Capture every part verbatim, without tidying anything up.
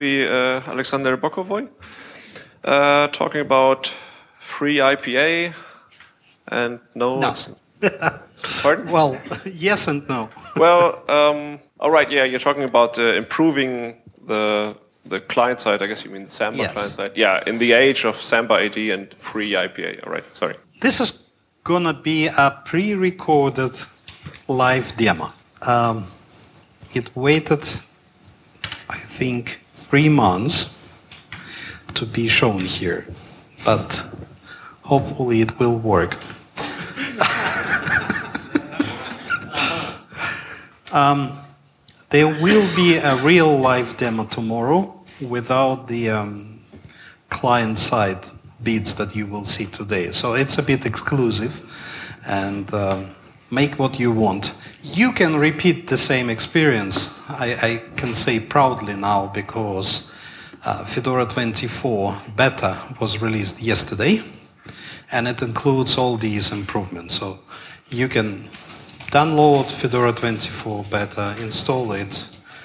be uh, Alexander Bokovoy, uh, talking about free I P A and no. No. Pardon? Well, yes and no. Well, um, all right, yeah, you're talking about uh, improving the the client side. I guess you mean the Samba Yes. client side. Yeah, in the age of Samba A D and free I P A. All right, sorry. This is gonna be a pre-recorded live demo. Um, it waited, I think, three months to be shown here, but hopefully it will work. um, there will be a real live demo tomorrow without the um, client-side bits that you will see today. So it's a bit exclusive, and um, make what you want. You can repeat the same experience, I, I can say proudly now, because uh, Fedora twenty-four beta was released yesterday, and it includes all these improvements. So you can download Fedora twenty-four beta, install it,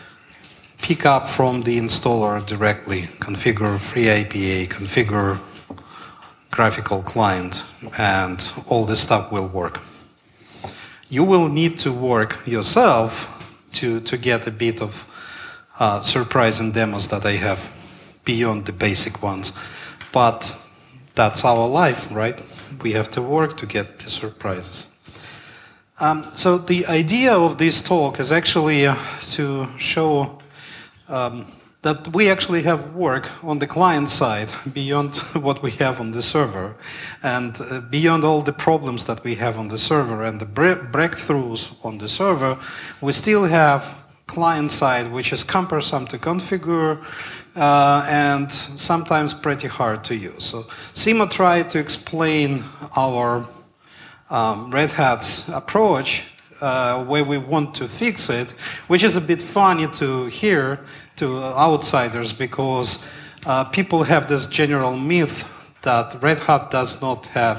pick up from the installer directly, configure free I P A, configure graphical client, and all this stuff will work. You will need to work yourself to, to get a bit of uh, surprising demos that I have beyond the basic ones. But that's our life, right? We have to work to get the surprises. Um, so the idea of this talk is actually uh, to show um, that we actually have work on the client side beyond what we have on the server, and uh, beyond all the problems that we have on the server and the bre breakthroughs on the server, we still have client side which is cumbersome to configure uh, and sometimes pretty hard to use. So Simo tried to explain our um, Red Hat's approach Uh, where we want to fix it, which is a bit funny to hear to outsiders, because uh, people have this general myth that Red Hat does not have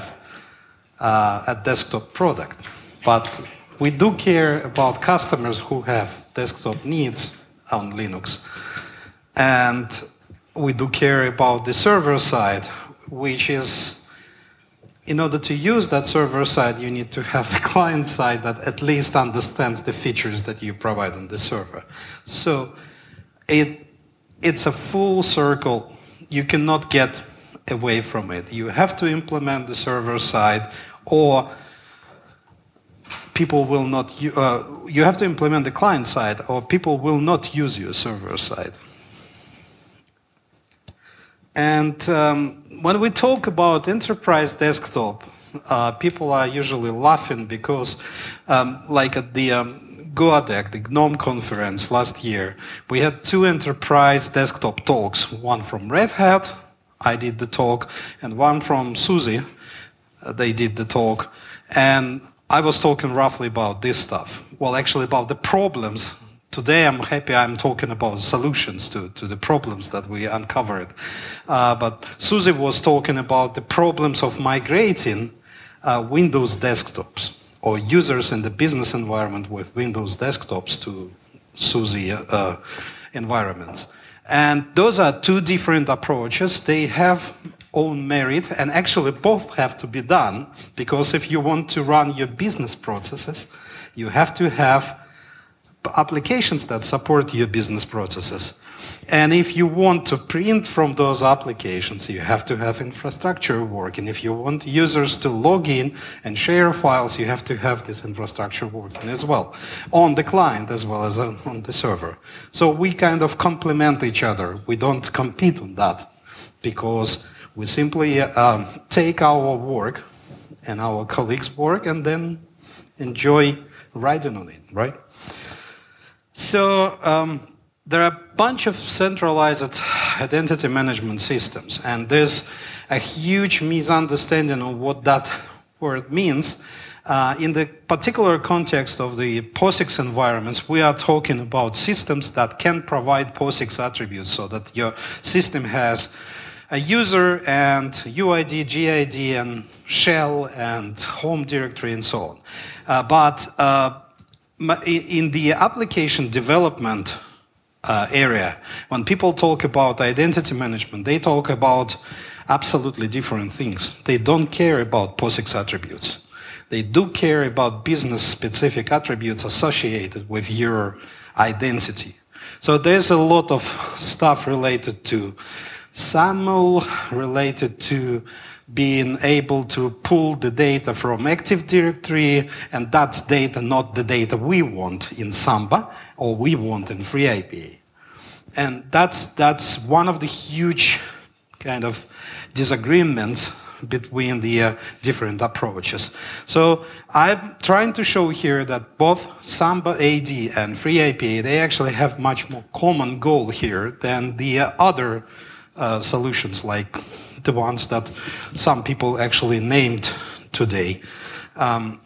uh, a desktop product. But we do care about customers who have desktop needs on Linux. And we do care about the server side, which is, in order to use that server side, you need to have the client side that at least understands the features that you provide on the server. So it, it's a full circle. You cannot get away from it. You have to implement the server side, or people will not, uh, you have to implement the client side, or people will not use your server side. And um, when we talk about enterprise desktop, uh, people are usually laughing because, um, like at the um, GOADEC, the GNOME conference last year, we had two enterprise desktop talks, one from Red Hat, I did the talk, and one from SUSE, uh, they did the talk. And I was talking roughly about this stuff. Well, actually about the problems. Today I'm happy I'm talking about solutions to, to the problems that we uncovered. Uh, but SUSE was talking about the problems of migrating uh, Windows desktops, or users in the business environment with Windows desktops to SUSE uh, environments. And those are two different approaches. They have own merit, and actually both have to be done, because if you want to run your business processes, you have to have applications that support your business processes. And if you want to print from those applications, you have to have infrastructure working. If you want users to log in and share files, you have to have this infrastructure working as well, on the client as well as on the server. So we kind of complement each other. We don't compete on that, because we simply um, take our work and our colleagues' work and then enjoy riding on it, right? So um, there are a bunch of centralized identity management systems, and there's a huge misunderstanding of what that word means. Uh, in the particular context of the POSIX environments, we are talking about systems that can provide POSIX attributes, so that your system has a user and U I D, G I D, and shell and home directory and so on. Uh, but uh, in the application development uh, area. When people talk about identity management, they talk about absolutely different things. They don't care about POSIX attributes. They do care about business-specific attributes associated with your identity. So there's a lot of stuff related to SAML, related to being able to pull the data from Active Directory, and that's data, not the data we want in Samba or we want in FreeIPA. And that's, that's one of the huge kind of disagreements between the uh, different approaches. So I'm trying to show here that both Samba A D and FreeIPA, they actually have much more common goal here than the uh, other uh, solutions, like the ones that some people actually named today. Um,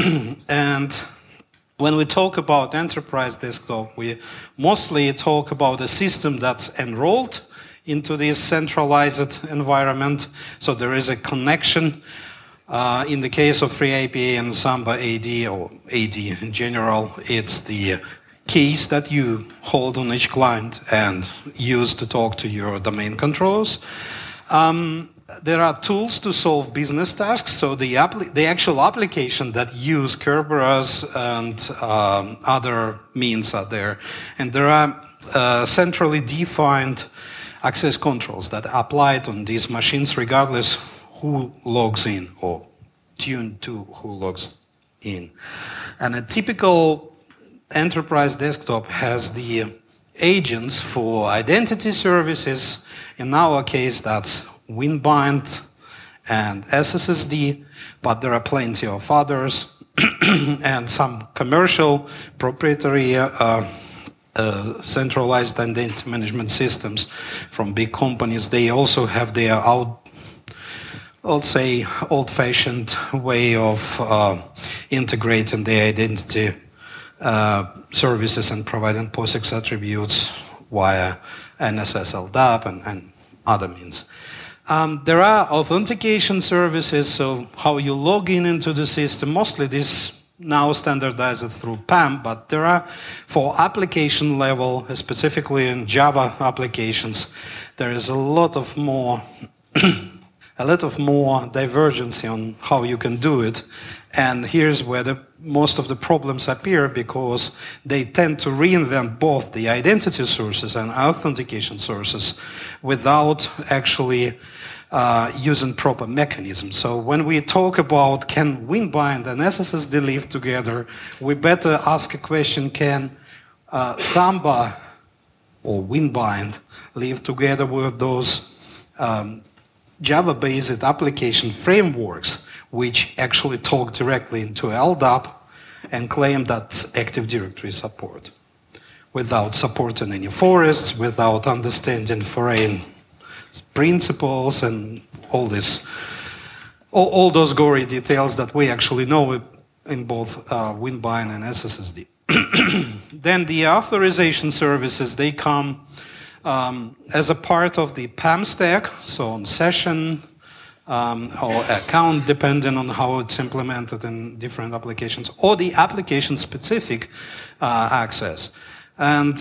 and when we talk about enterprise desktop, we mostly talk about a system that's enrolled into this centralized environment. So there is a connection. Uh, in the case of FreeIPA and Samba A D, or A D in general, it's the keys that you hold on each client and use to talk to your domain controllers. Um, there are tools to solve business tasks. So the, the actual application that use Kerberos and um, other means are there. And there are uh, centrally defined access controls that are applied on these machines regardless who logs in or tuned to who logs in. And a typical enterprise desktop has the agents for identity services. In our case, that's Winbind and S S S D, but there are plenty of others and some commercial proprietary uh, Uh, centralized identity management systems from big companies. They also have their out, I'll say, old-fashioned way of uh, integrating their identity uh, services and providing POSIX attributes via N S S L D A P and, and other means. Um, there are authentication services, so how you log in into the system. Mostly this now standardized through P A M, but there are, for application level, specifically in Java applications, there is a lot of more, a lot of more divergence on how you can do it. And here's where the, most of the problems appear, because they tend to reinvent both the identity sources and authentication sources without actually Uh, using proper mechanisms. So when we talk about can Winbind and S S S D live together, we better ask a question, can uh, Samba or Winbind live together with those um, Java-based application frameworks which actually talk directly into L D A P and claim that Active Directory support, without supporting any forests, without understanding foreign principles and all this, all, all those gory details that we actually know in both uh, Winbind and S S S D. Then the authorization services, they come um, as a part of the P A M stack, so on session um, or account, depending on how it's implemented in different applications, or the application-specific uh, access. And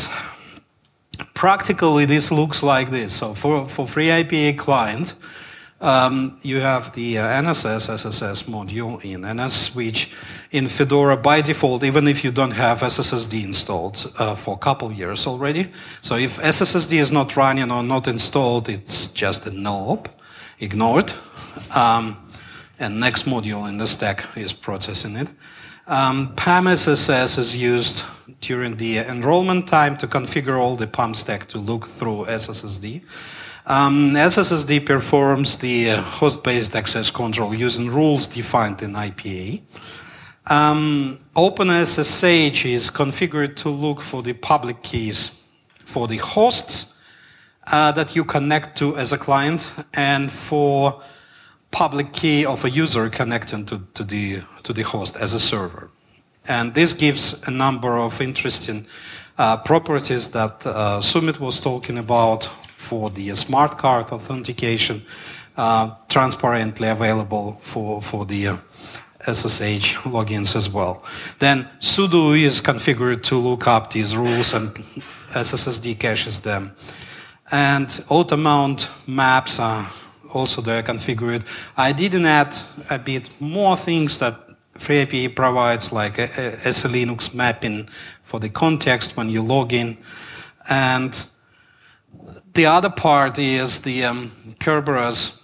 practically, this looks like this. So for, for FreeIPA client, um, you have the uh, N S S S S S module in N S, which in Fedora by default, even if you don't have S S S D installed uh, for a couple years already. So if S S S D is not running or not installed, it's just a nope, ignored. Um, and next module in the stack is processing it. Um, P A M S S S is used during the enrollment time to configure all the P A M stack to look through S S S D. Um, S S S D performs the uh, host-based access control using rules defined in I P A. Um, OpenSSH is configured to look for the public keys for the hosts uh, that you connect to as a client, and for public key of a user connecting to, to, the, to the host as a server. And this gives a number of interesting uh, properties that uh, Sumit was talking about for the smart card authentication, uh, transparently available for, for the uh, S S H logins as well. Then sudo is configured to look up these rules and S S S D caches them. And automount maps are also there configured. I didn't add a bit more things that FreeIPA provides, like a, a S L Linux mapping for the context when you log in. And the other part is the um, Kerberos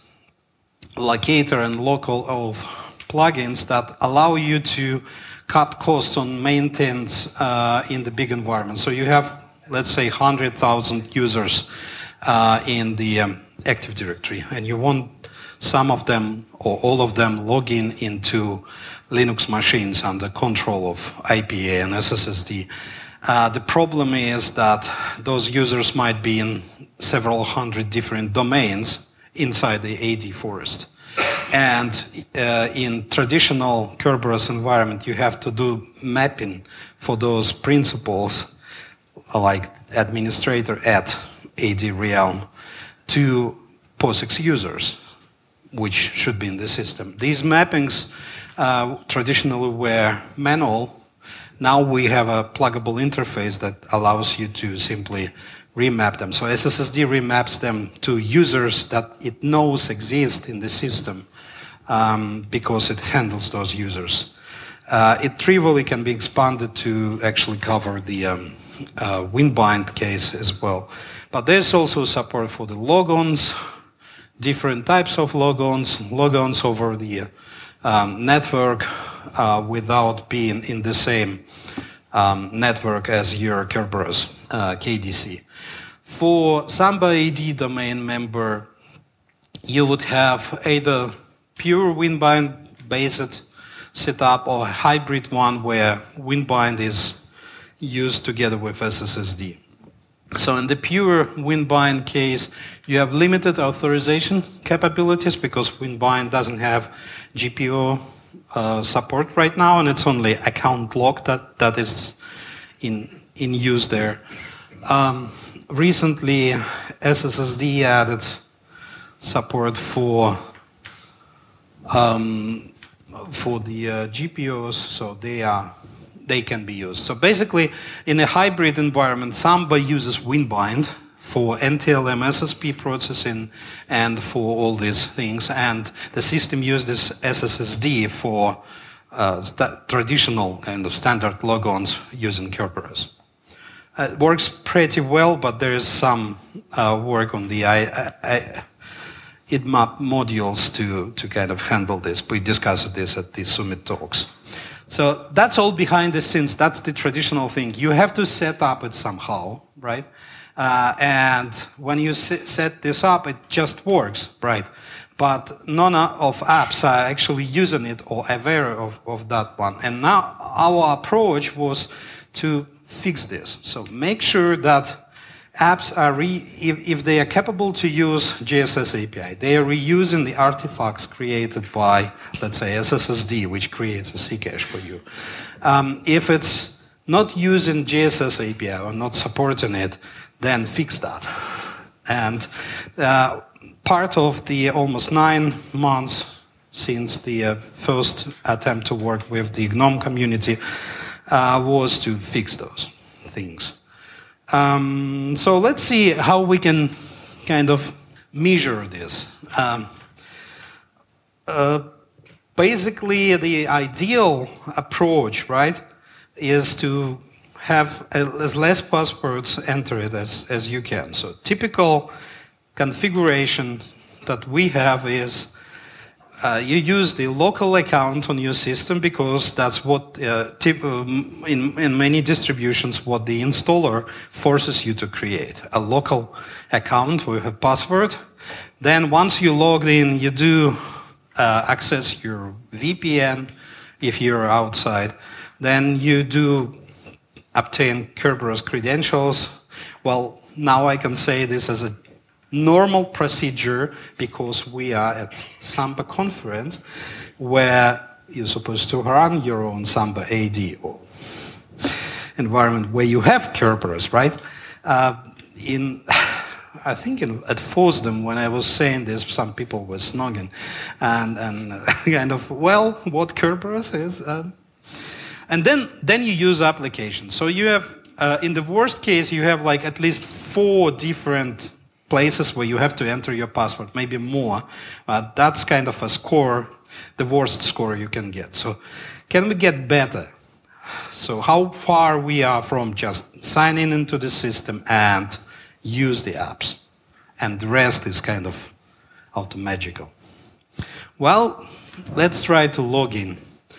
locator and local auth plugins that allow you to cut costs on maintenance uh, in the big environment. So you have, let's say, one hundred thousand users uh, in the um, Active Directory, and you want some of them or all of them log in into Linux machines under control of I P A and S S S D. Uh, the problem is that those users might be in several hundred different domains inside the A D forest. And uh, in traditional Kerberos environment, you have to do mapping for those principals, like administrator at A D Realm, to POSIX users, which should be in the system. These mappings uh, traditionally were manual. Now we have a pluggable interface that allows you to simply remap them. So S S S D remaps them to users that it knows exist in the system um, because it handles those users. Uh, it trivially can be expanded to actually cover the um, uh, Winbind case as well. But there's also support for the logons, different types of logons, logons over the um, network uh, without being in the same um, network as your Kerberos uh, K D C. For Samba A D domain member, you would have either pure Winbind-based setup or a hybrid one where Winbind is used together with S S S D. So in the pure Winbind case, you have limited authorization capabilities because Winbind doesn't have G P O uh, support right now, and it's only account log that, that is in, in use there. Um, recently, S S S D added support for um, for the uh, G P Os, so they are they can be used. So basically, in a hybrid environment, Samba uses Winbind for N T L M S S P processing and for all these things, and the system uses S S S D for uh, traditional kind of standard logons using Kerberos. Uh, it works pretty well, but there is some uh, work on the I, I, I, I D M A P modules to, to kind of handle this. We discussed this at the Summit talks. So that's all behind the scenes. That's the traditional thing. You have to set up it somehow, right? Uh, and when you set this up, it just works, right? But none of apps are actually using it or aware of, of that one. And now our approach was to fix this. So make sure that apps are, re if, if they are capable to use G S S A P I, they are reusing the artifacts created by, let's say, S S S D, which creates a C cache for you. Um, if it's not using G S S A P I or not supporting it, then fix that. And uh, part of the almost nine months since the uh, first attempt to work with the GNOME community uh, was to fix those things. Um, so let's see how we can kind of measure this. Um, uh, basically, the ideal approach, right, is to have as less passwords entered as, as you can. So typical configuration that we have is Uh, you use the local account on your system because that's what, uh, tip, um, in, in many distributions, what the installer forces you to create. A local account with a password. Then once you log in, you do uh, access your V P N if you're outside. Then you do obtain Kerberos credentials. Well, now I can say this as a normal procedure because we are at Samba conference where you're supposed to run your own Samba A D or environment where you have Kerberos, right? Uh, in, I think in, at FOSDEM, when I was saying this, some people were snogging. And, and kind of, well, what Kerberos is. Um, and then, then you use applications. So you have, uh, in the worst case, you have like at least four different places where you have to enter your password, maybe more. Uh, that's kind of a score, the worst score you can get. So can we get better? So how far we are from just signing into the system and use the apps? And the rest is kind of automagical. Well, let's try to log in.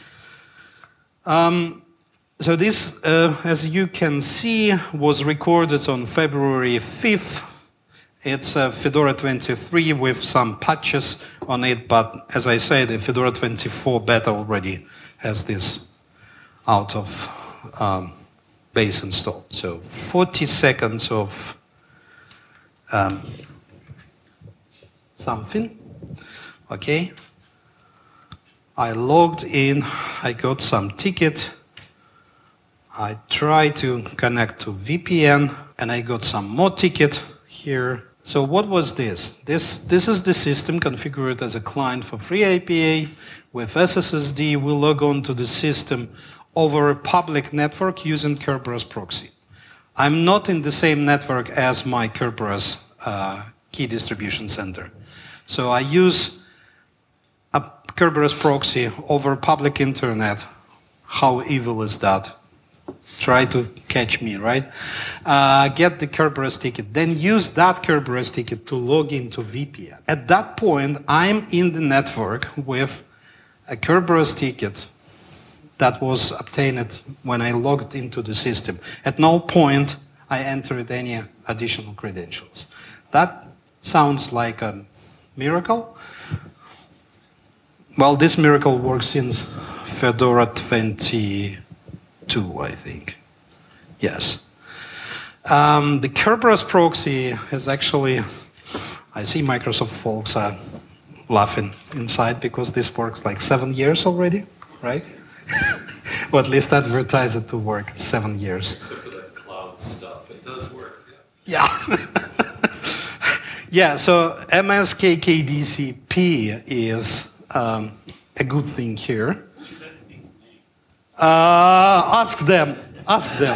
Um, so this, uh, as you can see, was recorded on February fifth. It's a Fedora twenty-three with some patches on it, but as I said, the Fedora twenty-four beta already has this out of um, base install. So forty seconds of um, something. Okay. I logged in, I got some ticket. I tried to connect to V P N, and I got some more ticket here. So what was this? This, this is the system configured as a client for FreeIPA. With S S S D, we log on to the system over a public network using Kerberos proxy. I'm not in the same network as my Kerberos uh, key distribution center. So I use a Kerberos proxy over public internet. How evil is that? Try to catch me, right? Uh, get the Kerberos ticket, then use that Kerberos ticket to log into V P N. At that point, I'm in the network with a Kerberos ticket that was obtained when I logged into the system. At no point I entered any additional credentials. That sounds like a miracle. Well, this miracle works since Fedora twenty-two, I think. Yes. Um, the Kerberos proxy is actually, I see Microsoft folks are laughing inside because this works like seven years already, right? Or at least advertise it to work seven years. Except for that cloud stuff, it does work. Yeah. Yeah, so M S K K D C P is um, a good thing here. Uh, ask them. Ask them.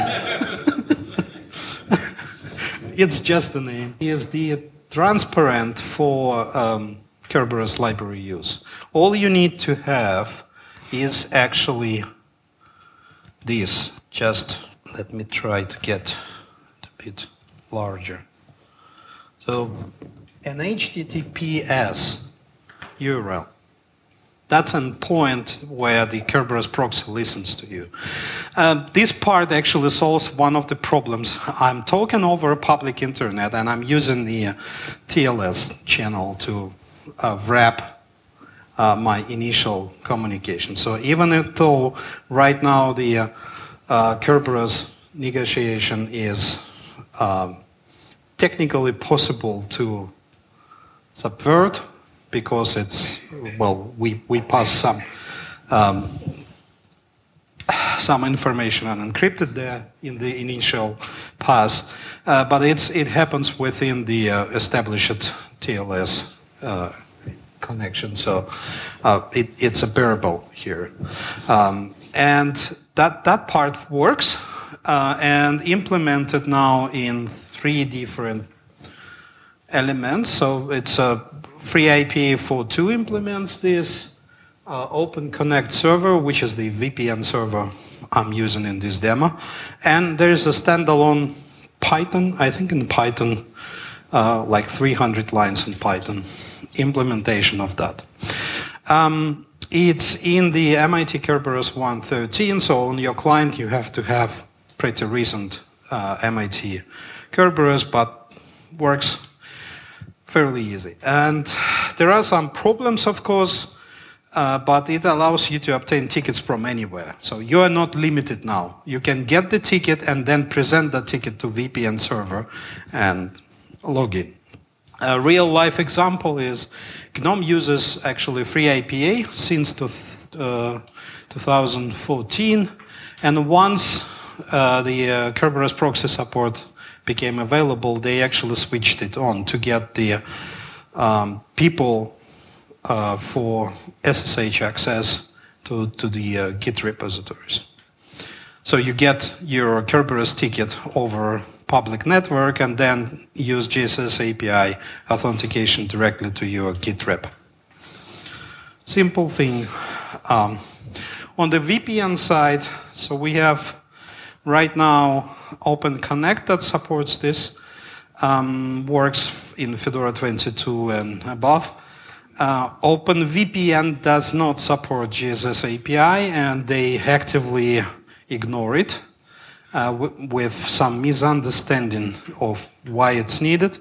It's just a name. Is the transparent for um, Kerberos library use. All you need to have is actually this. Just let me try to get it a bit larger. So an H T T P S U R L. That's a point where the Kerberos proxy listens to you. Uh, this part actually solves one of the problems. I'm talking over a public internet, and I'm using the uh, T L S channel to uh, wrap uh, my initial communication. So even though right now the uh, uh, Kerberos negotiation is um, technically possible to subvert, because it's, well, we, we pass some um, some information unencrypted there in the initial pass, uh, but it's, it happens within the uh, established T L S uh, connection, so uh, it, it's a bearable here. Um, and that, that part works uh, and implemented now in three different elements. So it's a FreeIPA four point two implements this, uh, Open Connect server, which is the V P N server I'm using in this demo. And there's a standalone Python, I think in Python, uh, like three hundred lines in Python, implementation of that. Um, it's in the M I T Kerberos one point thirteen, so on your client you have to have pretty recent uh, M I T Kerberos, but works fairly easy. And there are some problems, of course, uh, but it allows you to obtain tickets from anywhere. So you are not limited now. You can get the ticket and then present the ticket to V P N server and log in. A real-life example is GNOME uses actually FreeIPA since to, uh, two thousand fourteen, and once uh, the uh, Kerberos proxy support became available, they actually switched it on to get the um, people uh, for S S H access to, to the uh, Git repositories. So you get your Kerberos ticket over public network and then use G S S A P I authentication directly to your Git rep. Simple thing. Um, on the V P N side, so we have right now OpenConnect that supports this, um, works in Fedora twenty-two and above. Uh, OpenVPN does not support G S S A P I and they actively ignore it uh, w with some misunderstanding of why it's needed.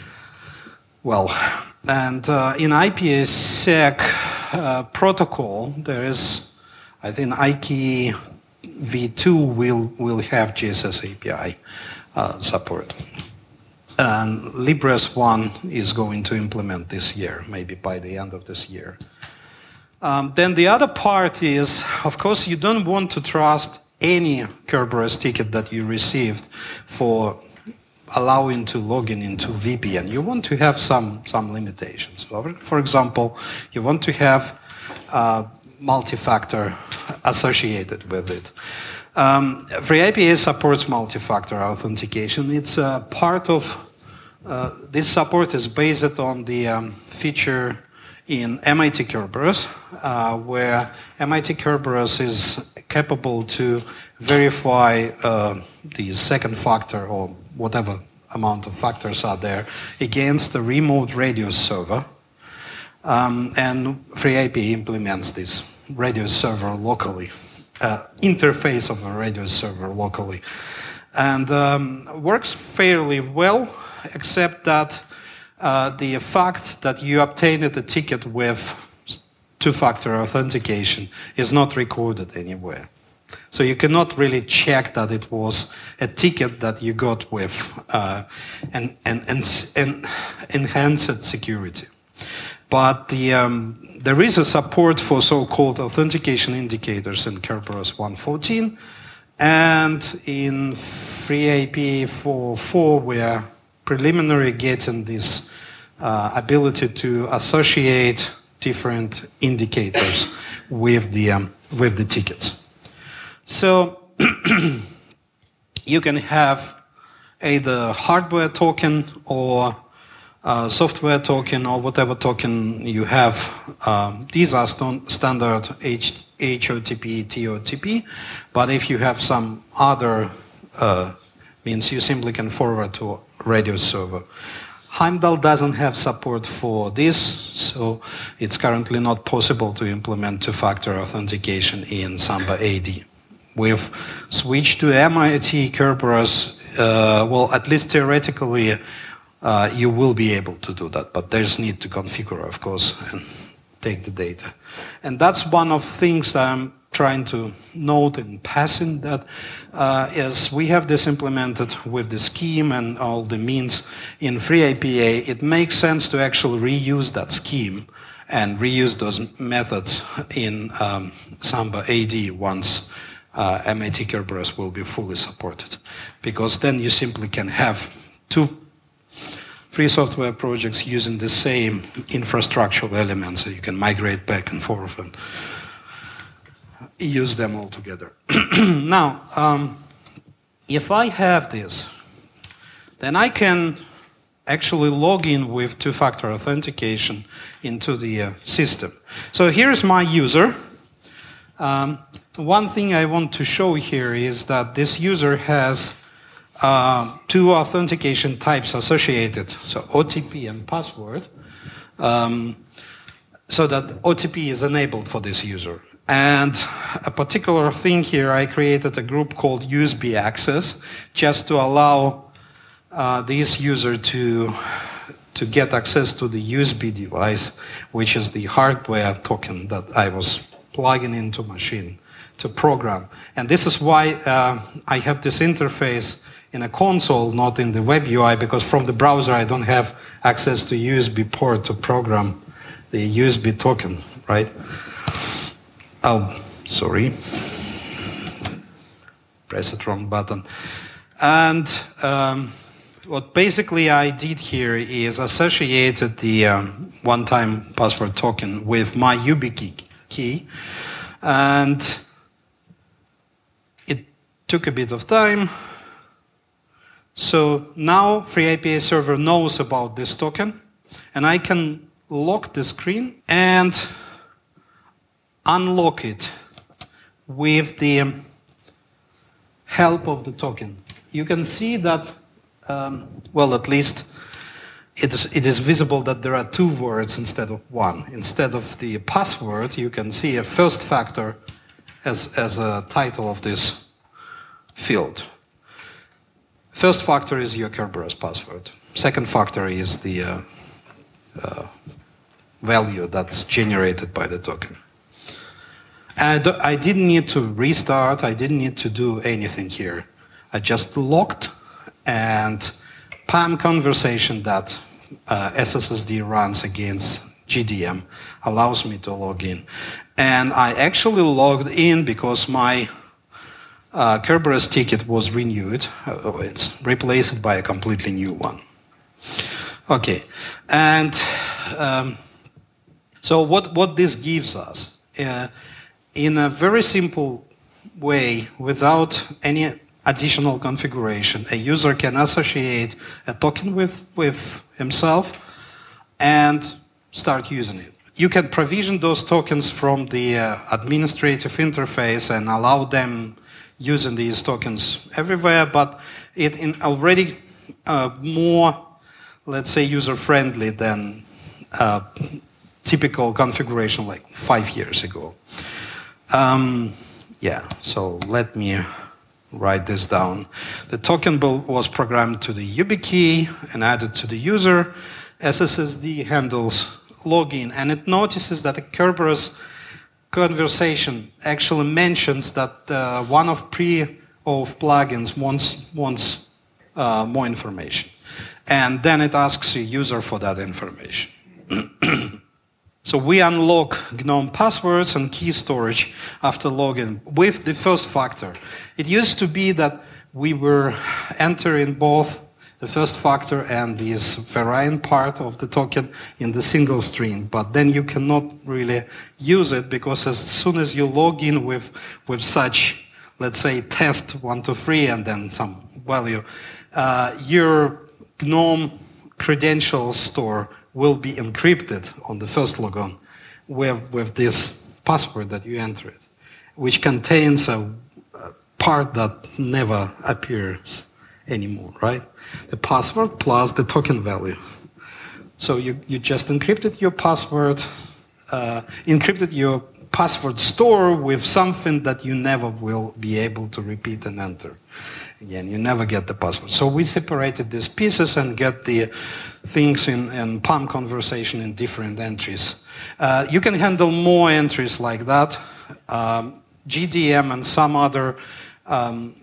Well, and uh, in IPsec uh, protocol, there is, I think I K E v two will, will have G S S A P I uh, support. And Libres one is going to implement this year, maybe by the end of this year. Um, then the other part is, of course, you don't want to trust any Kerberos ticket that you received for allowing to log in into V P N. You want to have some, some limitations. For example, you want to have uh, multi-factor associated with it. Um, FreeIPA supports multi-factor authentication. It's a part of, uh, this support is based on the um, feature in M I T Kerberos, uh, where M I T Kerberos is capable to verify uh, the second factor or whatever amount of factors are there against a remote radio server. Um, and FreeIPA implements this radio server locally, uh, interface of a radio server locally. And um, works fairly well, except that uh, the fact that you obtained a ticket with two-factor authentication is not recorded anywhere. So you cannot really check that it was a ticket that you got with uh, an, an, an, an enhanced security. But the, um, there is a support for so-called authentication indicators in Kerberos one fourteen, and in FreeIPA four point four we are preliminary getting this uh, ability to associate different indicators with the, um, with the tickets. So you can have either hardware token or uh, software token or whatever token you have. Um, these are st standard H HOTP, T O T P, but if you have some other uh, means, you simply can forward to a radio server. Heimdall doesn't have support for this, so it's currently not possible to implement two-factor authentication in Samba A D. We've switched to M I T Kerberos. Uh, well, at least theoretically, uh, you will be able to do that, but there's need to configure, of course, and take the data. And that's one of the things I'm trying to note in passing, that uh, as we have this implemented with the scheme and all the means in FreeIPA, it makes sense to actually reuse that scheme and reuse those methods in um, Samba A D once uh, M I T Kerberos will be fully supported. Because then you simply can have two free software projects using the same infrastructural elements, so you can migrate back and forth and use them all together. Now, um, if I have this, then I can actually log in with two-factor authentication into the uh, system. So here's my user. Um, one thing I want to show here is that this user has uh, two authentication types associated, so O T P and password, um, so that O T P is enabled for this user. And a particular thing here, I created a group called U S B access, just to allow uh, this user to, to get access to the U S B device, which is the hardware token that I was plugging into machine to program. And this is why uh, I have this interface in a console, not in the web U I, because from the browser I don't have access to U S B port to program the U S B token, right? Oh, sorry. Press the wrong button. And um, what basically I did here is associated the um, one-time password token with my YubiKey key, and it took a bit of time. So now FreeIPA server knows about this token, and I can lock the screen and unlock it with the help of the token. You can see that, um, well, at least it is, it is visible that there are two words instead of one. Instead of the password, you can see a first factor as, as a title of this field. First factor is your Kerberos password. Second factor is the uh, uh, value that's generated by the token. And I didn't need to restart, I didn't need to do anything here. I just logged, and P A M conversation that uh, S S S D runs against G D M allows me to log in. And I actually logged in because my uh, Kerberos ticket was renewed. Uh, it's replaced by a completely new one. Okay, and um, so what, what this gives us? Uh, in a very simple way, without any additional configuration, a user can associate a token with, with himself and start using it. You can provision those tokens from the uh, administrative interface and allow them using these tokens everywhere, but it in already uh, more, let's say, user-friendly than uh, typical configuration like five years ago. Um, yeah, so let me write this down. The token was programmed to the YubiKey and added to the user. S S S D handles login, and it notices that the Kerberos conversation actually mentions that uh, one of pre-auth plugins wants, wants uh, more information. And then it asks the user for that information. So we unlock GNOME passwords and key storage after login with the first factor. It used to be that we were entering both the first factor and this variant part of the token in the single string, but then you cannot really use it because as soon as you log in with, with such, let's say, test one, two, three, and then some value, uh, your GNOME credentials store will be encrypted on the first logon with, with this password that you entered, which contains a, a part that never appears anymore, right? The password plus the token value. So you, you just encrypted your password, uh, encrypted your password store with something that you never will be able to repeat and enter. Again, you never get the password. So we separated these pieces and get the things in, in P A M conversation in different entries. Uh, you can handle more entries like that. Um, G D M and some other um,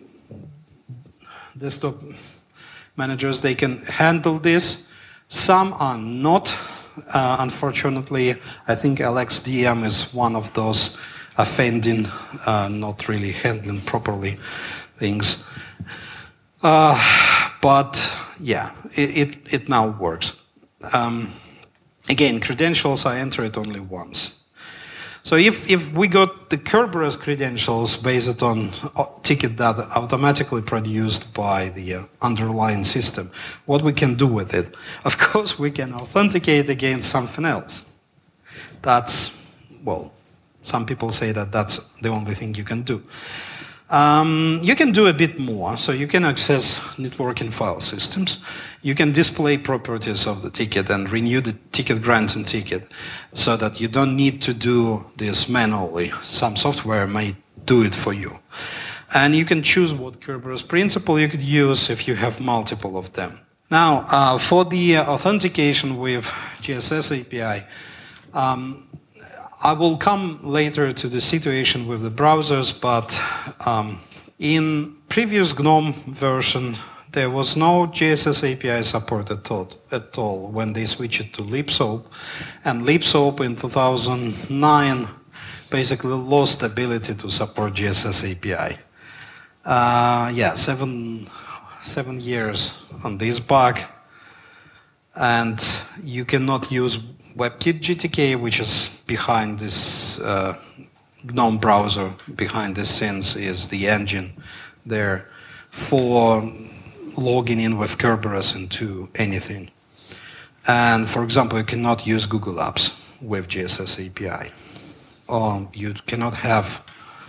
desktop managers, they can handle this. Some are not. Uh, unfortunately, I think L X D M is one of those offending, uh, not really handling properly things. Uh, but yeah, it, it, it now works. Um, again, credentials are entered only once. So if, if we got the Kerberos credentials based on a ticket that automatically produced by the uh, underlying system, what we can do with it? Of course, we can authenticate against something else. That's, well, some people say that that's the only thing you can do. Um, you can do a bit more, so you can access networking file systems. You can display properties of the ticket and renew the ticket granting ticket so that you don't need to do this manually. Some software may do it for you. And you can choose what Kerberos principle you could use if you have multiple of them. Now, uh, for the uh, authentication with G S S A P I, um, I will come later to the situation with the browsers, but um, in previous GNOME version, there was no G S S A P I support at all, at all when they switched to LeapSoap. And LeapSoap in two thousand nine basically lost the ability to support G S S A P I. Uh, yeah, seven, seven years on this bug, and you cannot use WebKit G T K, which is behind this uh, GNOME browser, behind the scenes is the engine there for logging in with Kerberos into anything. And for example, you cannot use Google Apps with G S S A P I. Or you cannot have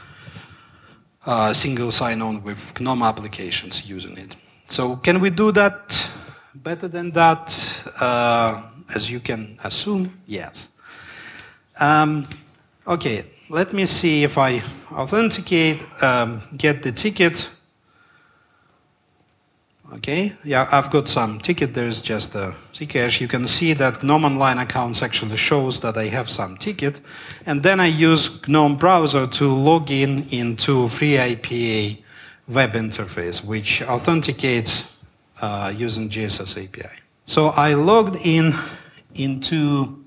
a single sign-on with GNOME applications using it. So can we do that better than that? Uh, as you can assume, yes. Um, okay, let me see if I authenticate, um, get the ticket. Okay, yeah, I've got some ticket. There's just a Zcash. You can see that GNOME Online accounts actually shows that I have some ticket. And then I use GNOME browser to log in into FreeIPA web interface, which authenticates uh, using G S S A P I. So I logged in into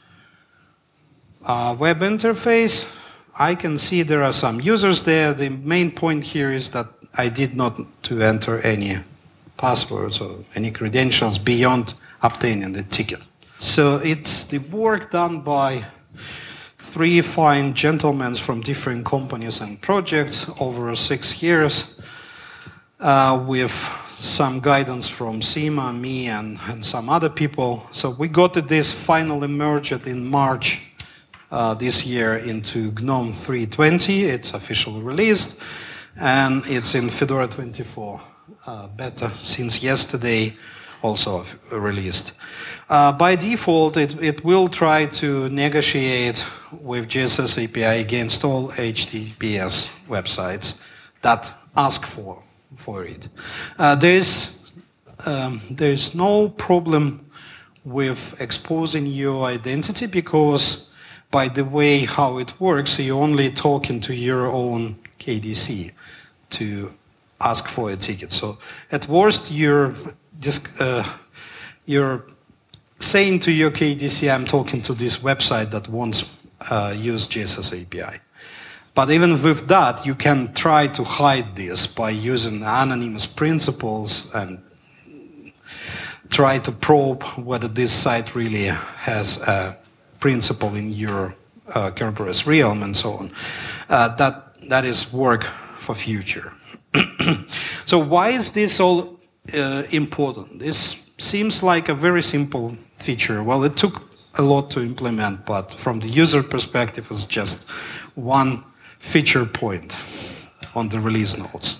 a web interface. I can see there are some users there. The main point here is that I did not to enter any passwords or any credentials beyond obtaining the ticket. So it's the work done by three fine gentlemen from different companies and projects over six years uh, with some guidance from Seema, me, and, and some other people. So we got this finally merged in March uh, this year into GNOME three twenty. It's officially released, and it's in Fedora twenty-four. Uh, beta since yesterday, also released. Uh, by default, it, it will try to negotiate with G S S A P I against all H T T P S websites that ask for, for it. Uh, there's, um, there's no problem with exposing your identity because by the way how it works, you're only talking to your own K D C to ask for a ticket. So at worst, you're just uh, you're saying to your K D C, I'm talking to this website that wants uh, use G S S A P I. But even with that, you can try to hide this by using anonymous principles and try to probe whether this site really has a principle in your uh, Kerberos realm and so on. Uh, that that is work for future. So why is this all uh, important? This seems like a very simple feature. Well, it took a lot to implement, but from the user perspective, it's just one feature point on the release notes.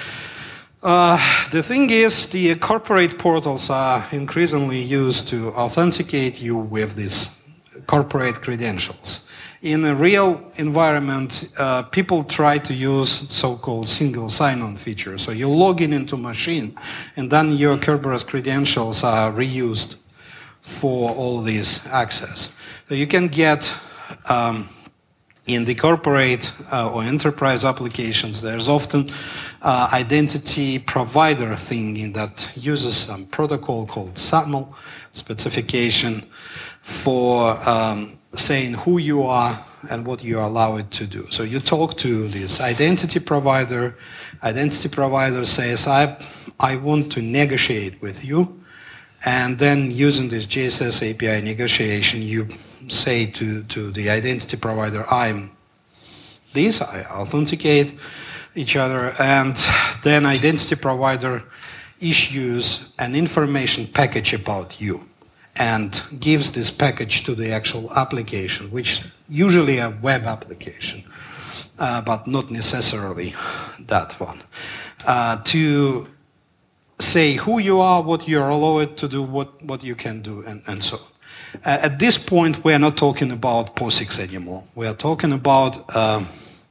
Uh, the thing is, the corporate portals are increasingly used to authenticate you with these corporate credentials. In a real environment, uh, people try to use so-called single sign-on feature. So you log in into machine, and then your Kerberos credentials are reused for all this access. So you can get, um, in the corporate uh, or enterprise applications, there's often uh, identity provider thing that uses some protocol called SAML specification for um, saying who you are and what you are allowed to do. So you talk to this identity provider. Identity provider says, I, I want to negotiate with you. And then using this G S S A P I negotiation, you say to, to the identity provider, I'm this, I authenticate each other. And then identity provider issues an information package about you and gives this package to the actual application, which usually a web application, uh, but not necessarily that one, uh, to say who you are, what you're allowed to do, what, what you can do, and, and so on. Uh, at this point, we are not talking about POSIX anymore. We are talking about uh,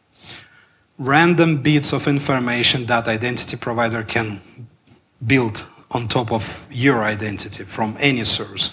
random bits of information that identity provider can build on top of your identity from any source.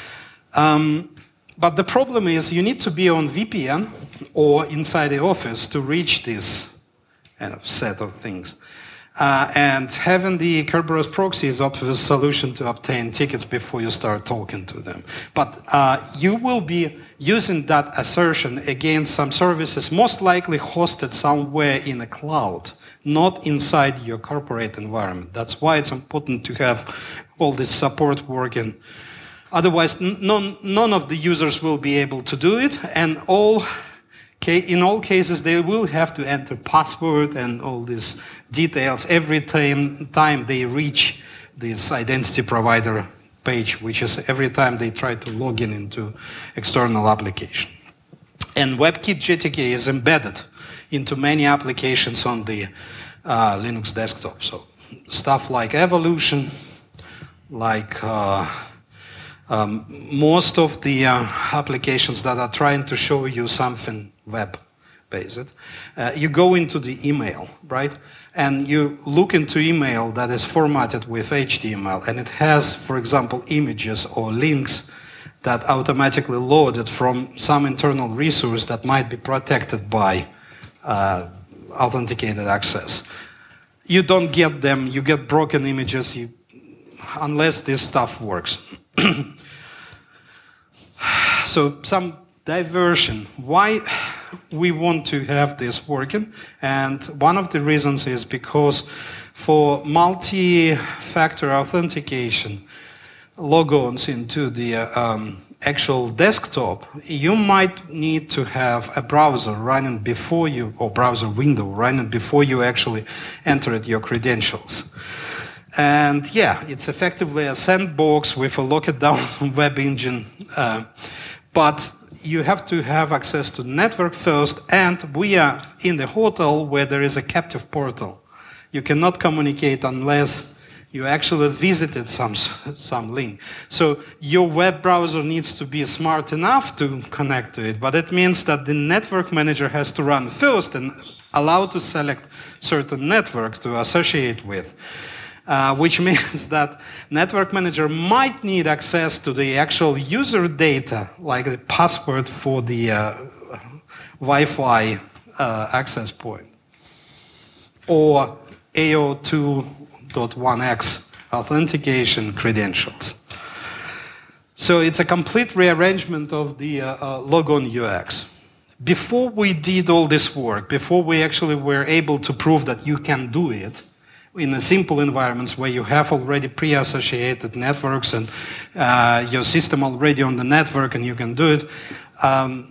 Um, but the problem is you need to be on V P N or inside the office to reach this kind of set of things. Uh, and having the Kerberos proxy is obvious solution to obtain tickets before you start talking to them. But uh, you will be using that assertion against some services most likely hosted somewhere in a cloud, not inside your corporate environment. That's why it's important to have all this support working. Otherwise, none, none of the users will be able to do it, and all in all cases, they will have to enter password and all these details every time, time they reach this identity provider page, which is every time they try to log in into external application. And WebKit G T K is embedded into many applications on the uh, Linux desktop. So stuff like Evolution, like uh, um, most of the uh, applications that are trying to show you something web-based. Uh, you go into the email, right? And you look into email that is formatted with H T M L, and it has, for example, images or links that automatically loaded from some internal resource that might be protected by uh, authenticated access. You don't get them, you get broken images, you, unless this stuff works. So some diversion. Why we want to have this working? And one of the reasons is because for multi-factor authentication, logons into the uh, um, actual desktop, you might need to have a browser running before you, or browser window running before you actually entered your credentials. And yeah, it's effectively a sandbox with a locked-down web engine, uh, but you have to have access to the network first, and we are in the hotel where there is a captive portal. You cannot communicate unless you actually visited some, some link. So your web browser needs to be smart enough to connect to it, but it means that the network manager has to run first and allow to select certain network to associate with. Uh, which means that network manager might need access to the actual user data, like the password for the uh, Wi-Fi uh, access point, or A O two dot one x authentication credentials. So it's a complete rearrangement of the uh, uh, logon U X. Before we did all this work, before we actually were able to prove that you can do it, in the simple environments where you have already pre-associated networks and uh, your system already on the network and you can do it, um,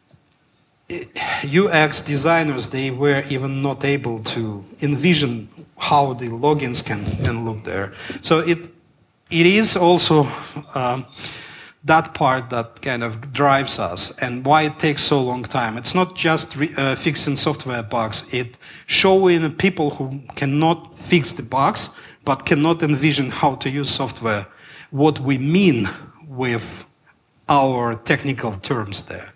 U X designers, they were even not able to envision how the logins can, can look there. So it, it is also um, that part that kind of drives us and why it takes so long time. It's not just re uh, fixing software bugs, it's showing people who cannot fix the bugs but cannot envision how to use software, what we mean with our technical terms there.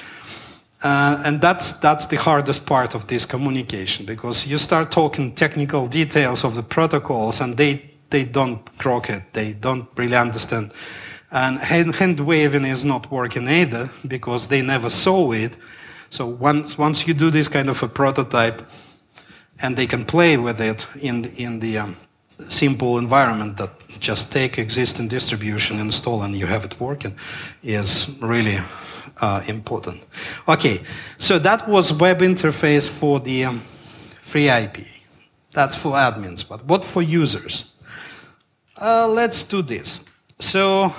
Uh, and that's, that's the hardest part of this communication, because you start talking technical details of the protocols and they, they don't grok it, they don't really understand. And hand, hand waving is not working either, because they never saw it. So once, once you do this kind of a prototype, and they can play with it in, in the um, simple environment that just take existing distribution, install, and you have it working, is really uh, important. Okay, so that was web interface for the um, free I P. That's for admins, but what for users? Uh, let's do this. So,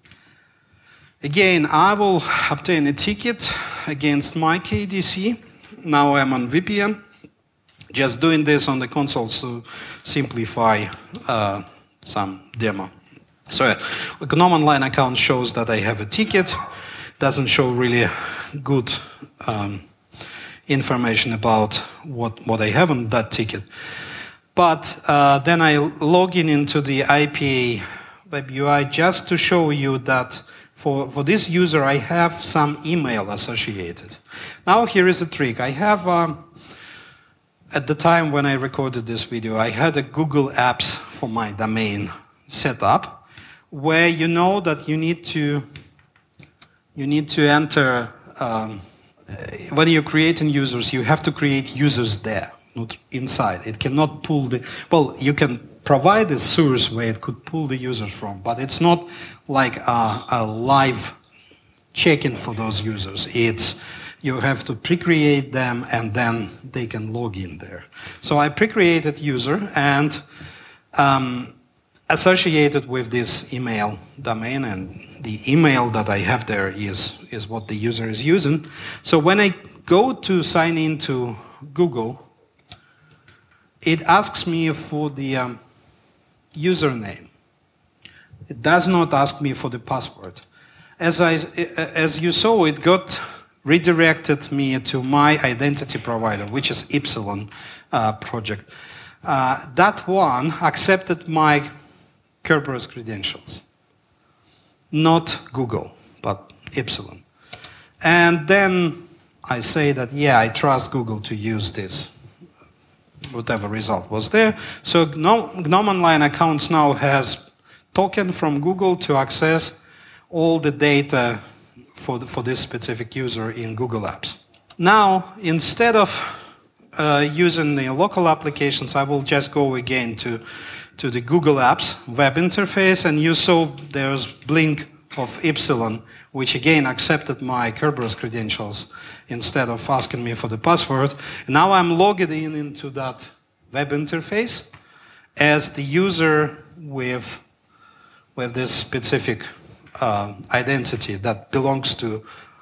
again, I will obtain a ticket against my K D C. Now I'm on V P N. Just doing this on the console to simplify uh, some demo. So a GNOME Online account shows that I have a ticket. Doesn't show really good um, information about what, what I have on that ticket. But uh, then I log in into the I P A Web U I just to show you that For, for this user, I have some email associated. Now here is a trick. I have, um, at the time when I recorded this video, I had a Google Apps for my domain set up, where you know that you need to, you need to enter, um, when you're creating users, you have to create users there. not inside. It cannot pull the, well, you can provide a source where it could pull the users from, but it's not like a, a live check-in for those users. It's, you have to pre-create them and then they can log in there. So I pre-created user and um, associated with this email domain, and the email that I have there is, is what the user is using. So when I go to sign into Google, it asks me for the um, username. It does not ask me for the password. As, I, as you saw, it got redirected me to my identity provider, which is Ipsilon uh, project. Uh, that one accepted my Kerberos credentials. Not Google, but Ipsilon. And then I say that, yeah, I trust Google to use this, whatever result was there. So GNOME Online Accounts now has token from Google to access all the data for, the, for this specific user in Google Apps. Now, instead of uh, using the local applications, I will just go again to, to the Google Apps web interface, and you saw there's Blink of Ipsilon, which again accepted my Kerberos credentials instead of asking me for the password. Now I'm logged in into that web interface as the user with, with this specific uh, identity that belongs to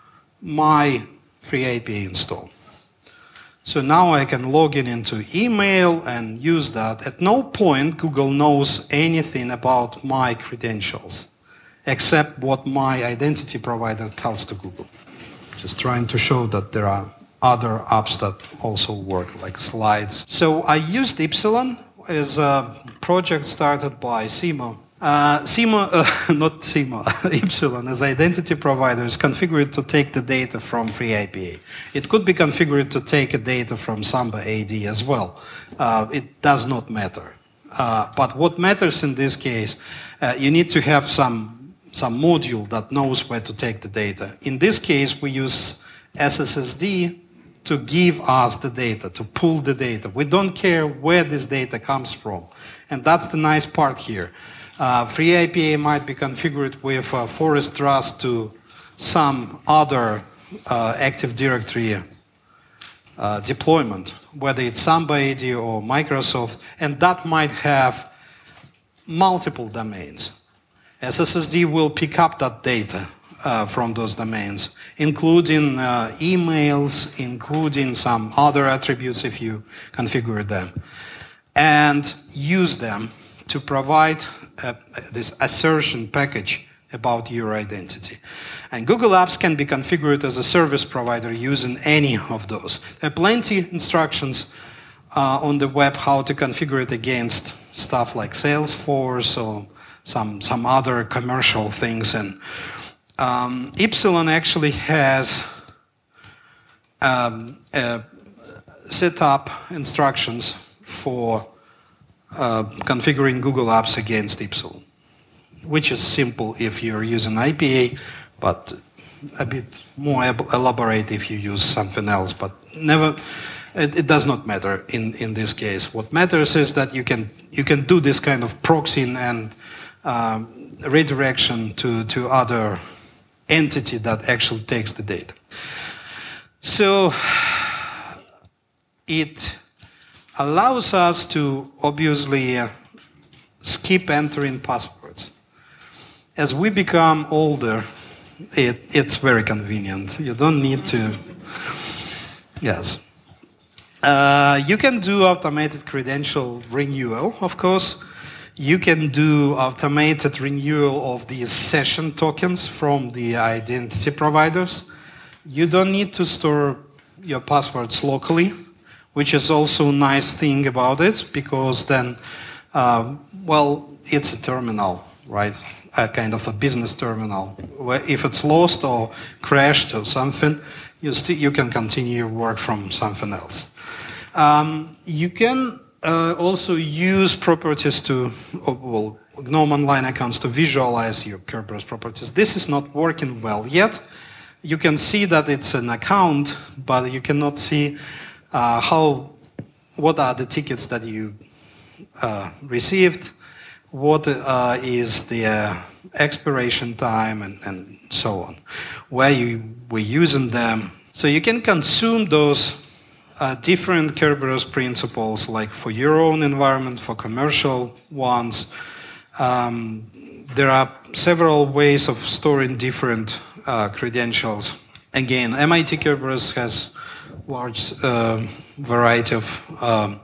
my FreeAPI install. So now I can log in into email and use that. At no point Google knows anything about my credentials, except what my identity provider tells to Google. Just trying to show that there are other apps that also work, like Slides. So I used Ipsilon as a project started by Simo. Uh, Simo, uh, not Simo, Ipsilon as identity provider is configured to take the data from FreeAPI. It could be configured to take a data from Samba A D as well. Uh, it does not matter. Uh, but what matters in this case, uh, you need to have some, some module that knows where to take the data. In this case, we use S S S D to give us the data, to pull the data. We don't care where this data comes from. And that's the nice part here. Uh, FreeAPI might be configured with uh, Forest Trust to some other uh, Active Directory uh, deployment, whether it's Samba A D or Microsoft, and that might have multiple domains. S S S D will pick up that data uh, from those domains, including uh, emails, including some other attributes if you configure them, and use them to provide uh, this assertion package about your identity. And Google Apps can be configured as a service provider using any of those. There are plenty of instructions uh, on the web how to configure it against stuff like Salesforce or some, some other commercial things. And um, Ipsilon actually has um, uh, set up instructions for Uh, configuring Google Apps against Ipsilon, which is simple if you're using I P A, but a bit more elaborate if you use something else. But never, it, it does not matter in, in this case. What matters is that you can you can do this kind of proxying and um, redirection to to other entity that actually takes the data. So it allows us to obviously uh, skip entering passwords. As we become older, it, it's very convenient. You don't need to, yes. Uh, you can do automated credential renewal, of course. You can do automated renewal of these session tokens from the identity providers. You don't need to store your passwords locally, which is also a nice thing about it, because then, uh, well, it's a terminal, right? A kind of a business terminal. Where if it's lost or crashed or something, you, st you can continue your work from something else. Um, you can uh, also use properties to, oh, well, GNOME Online Accounts to visualize your Kerberos properties. This is not working well yet. You can see that it's an account, but you cannot see Uh, how what are the tickets that you uh, received, what uh, is the uh, expiration time, and, and so on, where you were using them. So you can consume those uh, different Kerberos principles, like for your own environment, for commercial ones. Um, there are several ways of storing different uh, credentials. Again, M I T Kerberos has large uh, variety of um,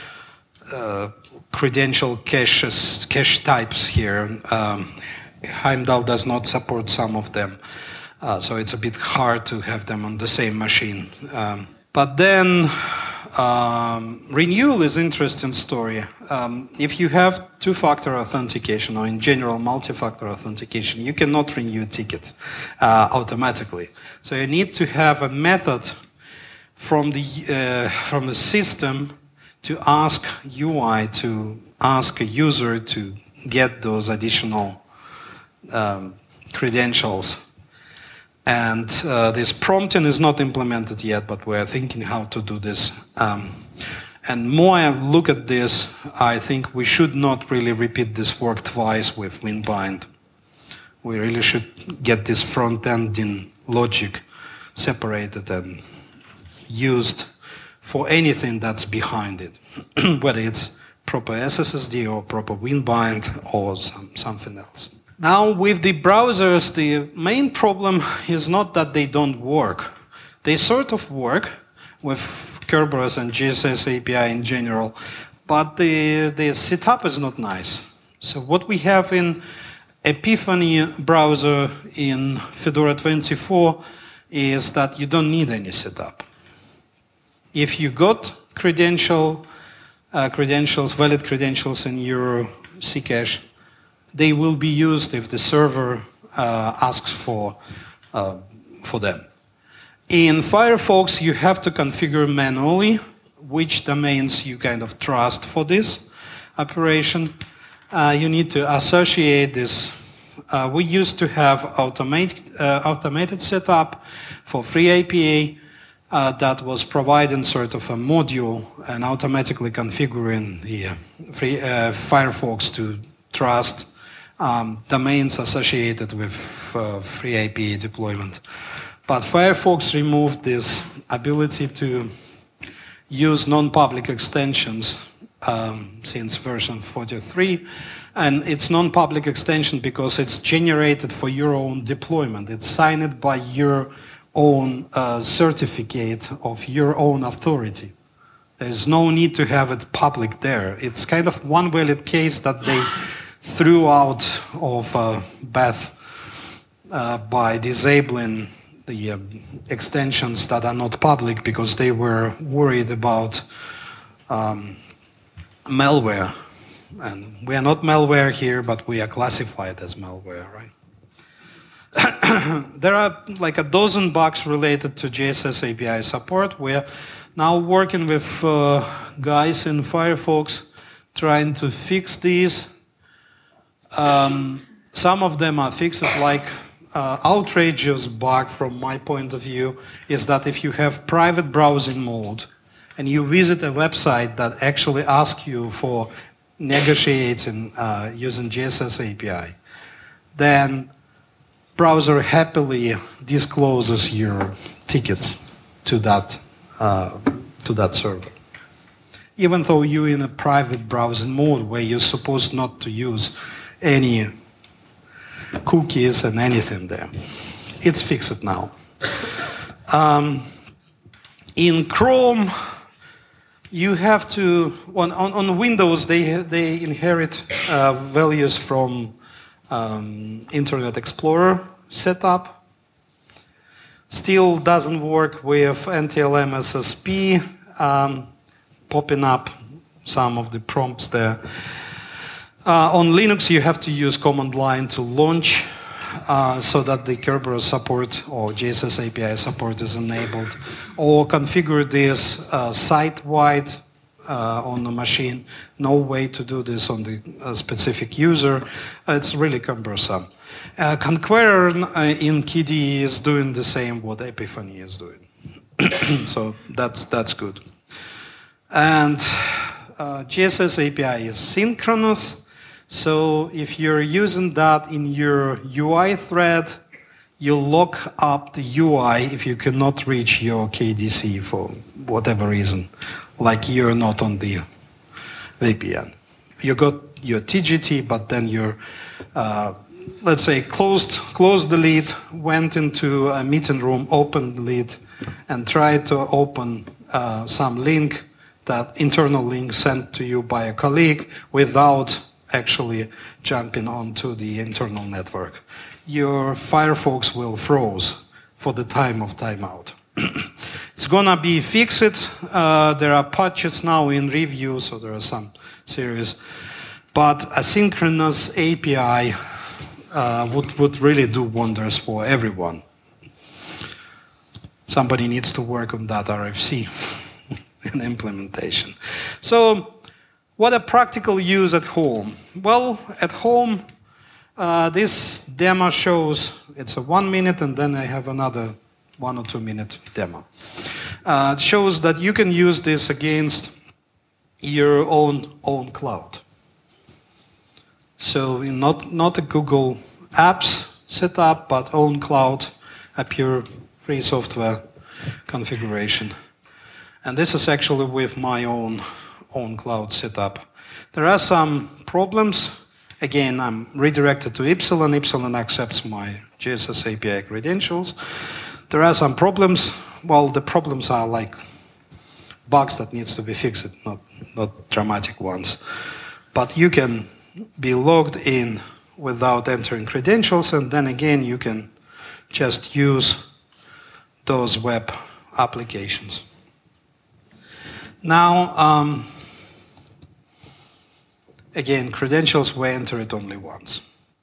uh, credential caches, cache types here. Um, Heimdall does not support some of them, uh, so it's a bit hard to have them on the same machine. Um, but then um, renewal is an interesting story. Um, if you have two-factor authentication, or in general multi-factor authentication, you cannot renew a ticket uh, automatically. So you need to have a method from the uh, from the system to ask U I to ask a user to get those additional um, credentials. And uh, this prompting is not implemented yet, but we're thinking how to do this. Um, and more I look at this, I think we should not really repeat this work twice with WinBind. We really should get this front-ending logic separated and used for anything that's behind it, whether it's proper S S S D or proper WinBind or some, something else. Now, with the browsers, the main problem is not that they don't work. They sort of work with Kerberos and G S S A P I in general, but the, the setup is not nice. So what we have in Epiphany browser in Fedora twenty-four is that you don't need any setup. If you got credential, uh, credentials, valid credentials in your Ccache, they will be used if the server uh, asks for, uh, for them. In Firefox, you have to configure manually which domains you kind of trust for this operation. Uh, you need to associate this. Uh, we used to have automate, uh, automated setup for FreeIPA uh, that was providing sort of a module and automatically configuring the uh, free, uh, Firefox to trust Um, domains associated with uh, FreeIPA deployment. But Firefox removed this ability to use non-public extensions um, since version forty-three. And it's non-public extension because it's generated for your own deployment. It's signed by your own uh, certificate of your own authority. There's no need to have it public there. It's kind of one valid case that they threw out of uh, Beth uh, by disabling the uh, extensions that are not public because they were worried about um, malware. And we are not malware here, but we are classified as malware, right? There are like a dozen bugs related to G S S A P I support. We're now working with uh, guys in Firefox trying to fix these. Um, some of them are fixed, like uh, outrageous bug from my point of view is that if you have private browsing mode and you visit a website that actually asks you for negotiating uh, using G S S A P I, then browser happily discloses your tickets to that, uh, to that server. Even though you're in a private browsing mode where you're supposed not to use any cookies and anything there. It's fixed now. Um, in Chrome, you have to, on, on, on Windows, they, they inherit uh, values from um, Internet Explorer setup. Still doesn't work with N T L M S S P, um, popping up some of the prompts there. Uh, on Linux, you have to use command line to launch uh, so that the Kerberos support or G S S A P I support is enabled, or configure this uh, site-wide uh, on the machine. No way to do this on the uh, specific user. Uh, it's really cumbersome. Uh, Conqueror uh, in K D E is doing the same what Epiphany is doing. So that's, that's good. And uh, G S S A P I is synchronous. So if you're using that in your U I thread, you lock up the U I if you cannot reach your K D C for whatever reason, like you're not on the V P N. You got your T G T, but then you're, uh, let's say, closed, closed the lead, went into a meeting room, opened the lead, and tried to open uh, some link, that internal link sent to you by a colleague without actually jumping onto the internal network. Your Firefox will froze for the time of timeout. It's gonna be fixed. Uh, there are patches now in review, so there are some serious. But asynchronous A P I uh, would, would really do wonders for everyone. Somebody needs to work on that R F C and implementation. So, what a practical use at home? Well, at home, uh, this demo shows, it's a one minute and then I have another one or two minute demo. Uh, it shows that you can use this against your own, own cloud. So not, not a Google Apps setup, but own cloud, a pure free software configuration. And this is actually with my own own cloud setup. There are some problems. Again, I'm redirected to Ipsilon. Ipsilon accepts my G S S A P I credentials. There are some problems. Well, the problems are like bugs that needs to be fixed, not, not dramatic ones. But you can be logged in without entering credentials, and then again, you can just use those web applications. Now, um, again, credentials were entered only once.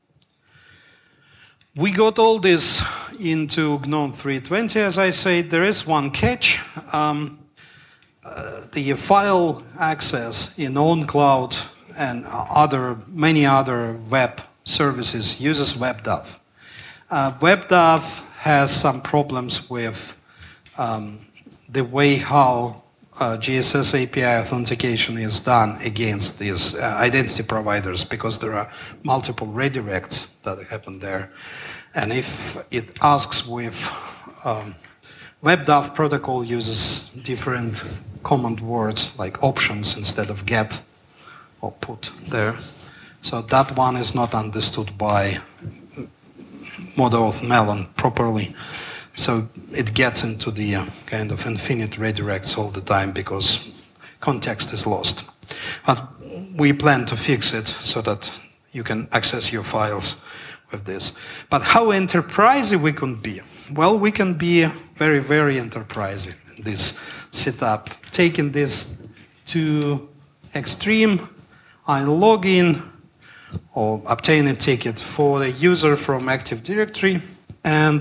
We got all this into GNOME three twenty, as I said. There is one catch. Um, uh, the file access in OwnCloud and other, many other web services uses WebDAV. Uh, WebDAV has some problems with um, the way how Uh, G S S A P I authentication is done against these uh, identity providers, because there are multiple redirects that happen there. And if it asks with um, WebDAV protocol uses different command words like options instead of get or put there. So that one is not understood by modoauth melon properly. So it gets into the uh, kind of infinite redirects all the time because context is lost. But we plan to fix it so that you can access your files with this. But how enterprising we can be? Well, we can be very, very enterprising in this setup. Taking this to extreme, I log in or obtain a ticket for the user from Active Directory and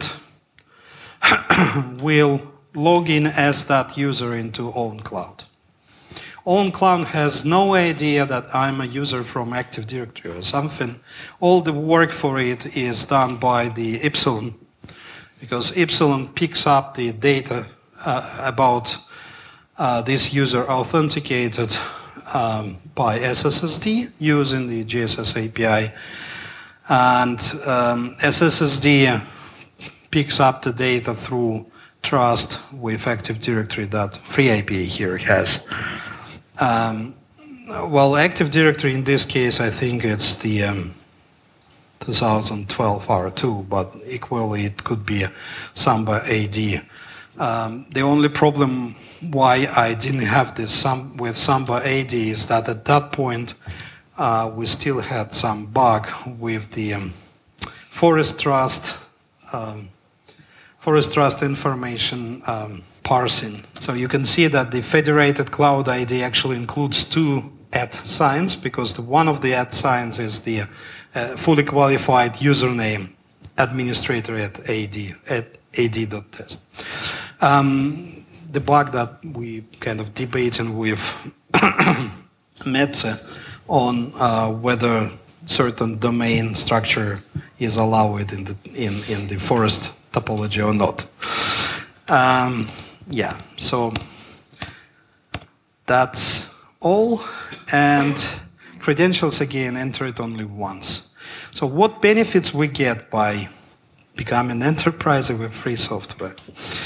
will log in as that user into OwnCloud. OwnCloud has no idea that I'm a user from Active Directory or something. All the work for it is done by the Ipsilon, because Ipsilon picks up the data uh, about uh, this user authenticated um, by S S S D using the G S S A P I. And um, S S S D picks up the data through trust with Active Directory that FreeIPA here has. Um, well, Active Directory in this case, I think it's the um, two thousand twelve R two, but equally it could be Samba A D. Um, the only problem why I didn't have this some, with Samba A D is that at that point uh, we still had some bug with the um, Forest Trust um, Forest Trust information um, parsing. So you can see that the federated cloud I D actually includes two at signs, because the one of the at signs is the uh, fully qualified username administrator at AD at ad.test. Um, the bug that we kind of debating with Metze on uh, whether certain domain structure is allowed in the in, in the forest topology or not. Um, yeah, so That's all. And credentials, again, enter it only once. So what benefits we get by becoming enterprise with free software?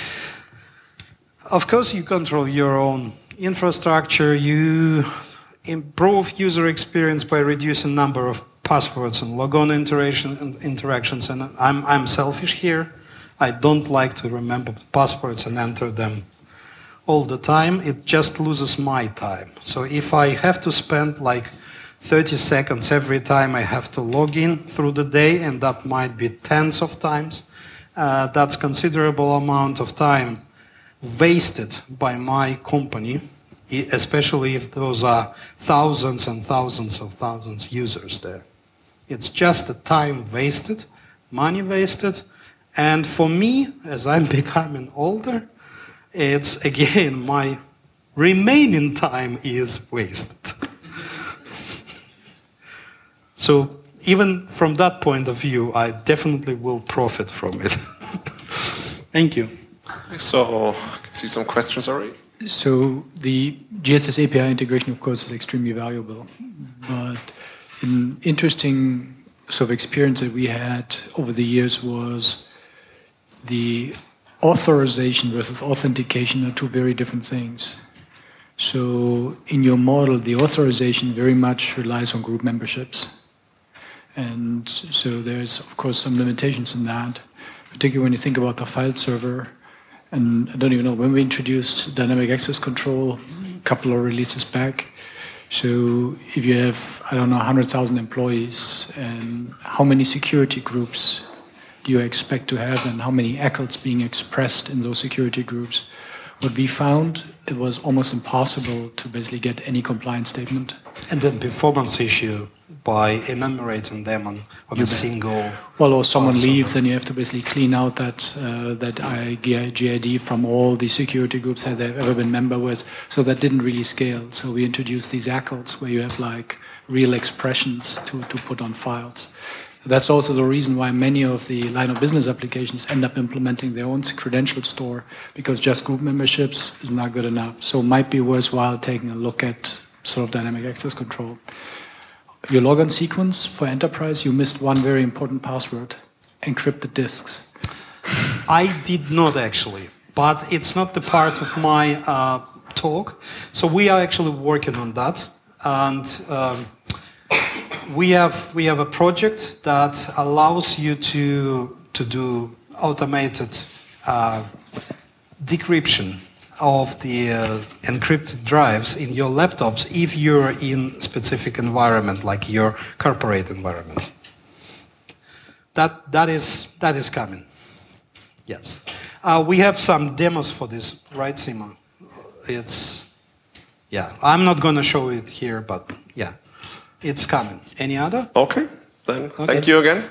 Of course, you control your own infrastructure. You improve user experience by reducing number of passwords and logon interaction, interactions. And I'm, I'm selfish here. I don't like to remember passwords and enter them all the time. It just loses my time. So if I have to spend like thirty seconds every time I have to log in through the day, and that might be tens of times, uh, that's considerable amount of time wasted by my company, especially if those are thousands and thousands of thousands users there. It's just a time wasted, money wasted, and for me, as I'm becoming older, it's again my remaining time is wasted. So even from that point of view, I definitely will profit from it. Thank you. So, I can see some questions already. So the G S S A P I integration, of course, is extremely valuable. But an interesting sort of experience that we had over the years was the authorization versus authentication are two very different things. So in your model, the authorization very much relies on group memberships. And so there's, of course, some limitations in that, particularly when you think about the file server. And I don't even know, when we introduced dynamic access control a couple of releases back, so if you have, I don't know, one hundred thousand employees, and how many security groups do you expect to have, and how many A C Ls being expressed in those security groups? What we found, it was almost impossible to basically get any compliance statement. And then performance issue by enumerating them on, on a single... Well, or someone leaves, then you have to basically clean out that uh, that G I D from all the security groups that they've ever been member with. So that didn't really scale. So we introduced these A C Ls where you have like real expressions to, to put on files. That's also the reason why many of the line of business applications end up implementing their own credential store, because just group memberships is not good enough. So it might be worthwhile taking a look at sort of dynamic access control. Your logon sequence for enterprise, you missed one very important password: encrypted disks. I did not actually, but it's not the part of my uh, talk. So we are actually working on that, and um, we have we have a project that allows you to to do automated uh, decryption of the uh, encrypted drives in your laptops if you're in specific environment, like your corporate environment. That that is that is coming. Yes, uh, we have some demos for this, right, Simo? It's yeah. I'm not going to show it here, but yeah, it's coming. Any other? Okay, then Okay. thank you again.